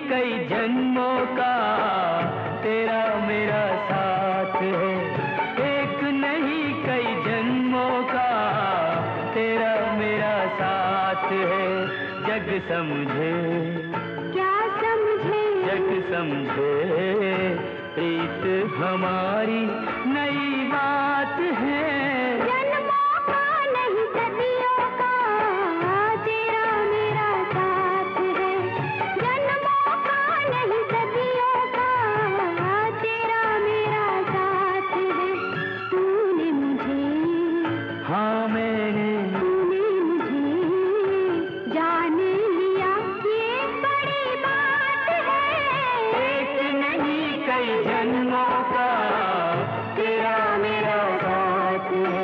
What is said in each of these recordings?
कई जन्मों का तेरा मेरा साथ है। एक नहीं कई जन्मों का तेरा मेरा साथ है। जग समझे क्या समझे, जग समझे प्रीत हमारी नई बात है। जन्मों का नहीं सदियों का तेरा मेरा साथ है। जन्मों का नहीं सदियों का तेरा मेरा साथ है। तूने मुझे, हाँ मैंने, तूने मुझे जान लिया, ये बड़ी बात है। एक नहीं कई जन्मों का तेरा मेरा साथ है।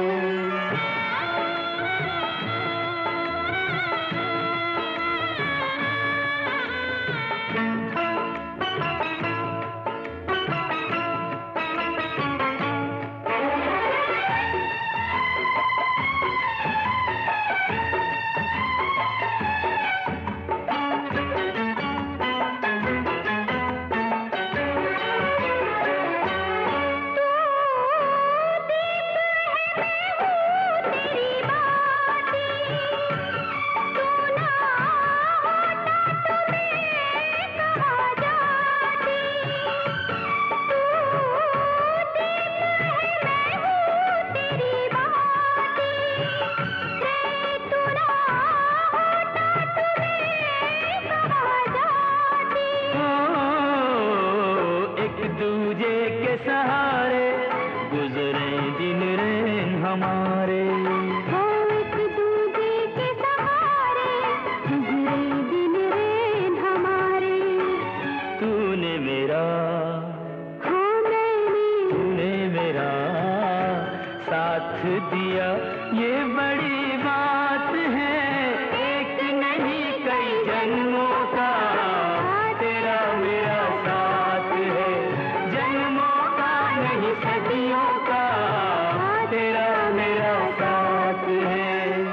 दूजे के सहारे गुजरे दिन रैन हमारे। एक दूजे के सहारे गुजरे दिन रैन हमारे। तूने मेरा, हाँ मैंने, तूने मेरा साथ दिया, ये बड़ी बात है। एक नहीं कई जन्मों का तेरा मेरा साथ है। जन्मों का नहीं सदियों का तेरा मेरा साथ है।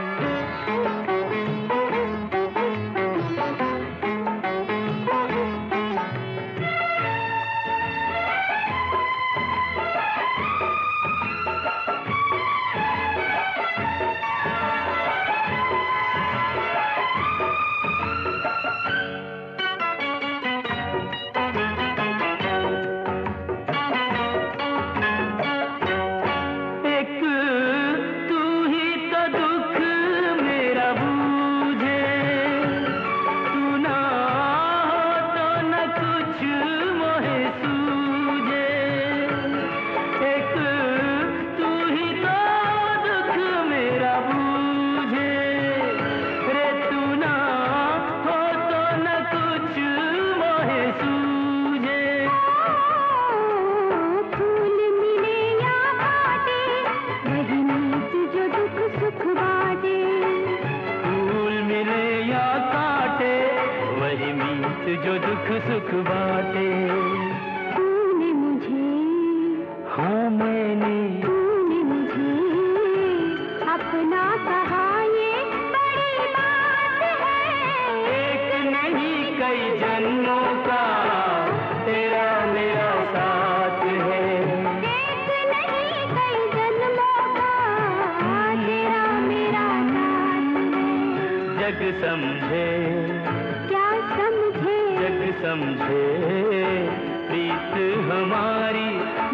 जो दुख सुख बाटे। तूने मुझे, हाँ मैंने, तूने मुझे अपना कहा, ये बड़ी बात है। एक नहीं कई जन्मों का तेरा मेरा साथ है। एक नहीं कई जन्मों का तेरा मेरा साथ है। जग समझे, क्या समझे, जग समझे प्रीत हमारी